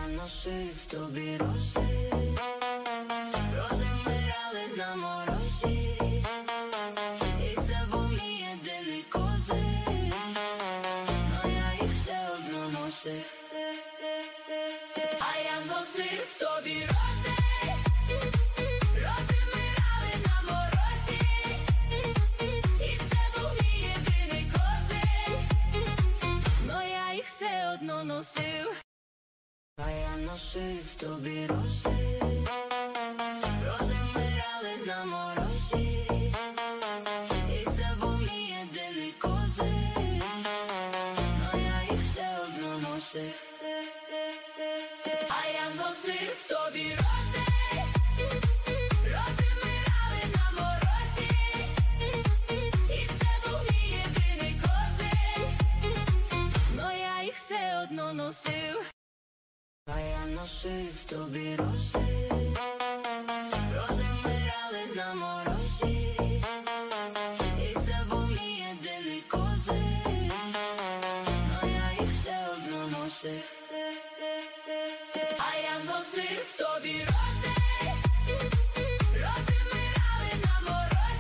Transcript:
я носив тобі роси, рози вмирали на морозі, і це був мій єдиний козир, но я їх все одно носив. А я носив тобі роси, рози вмирали на морозі, і це був мій єдиний козир, но я їх все одно носив. А я носив тобі роси, рози вмирали на морозі, і це був мій єдиний козир, но я їх все одно носив. А я носив тобі роси, рози вмирали на морозі, і це був мій єдиний козир, но я їх все одно носив. А я носив тобі роси, рози вмирали на морозі, і це був мій єдиний козир, но я їх все одно носив. А я носив тобі роси.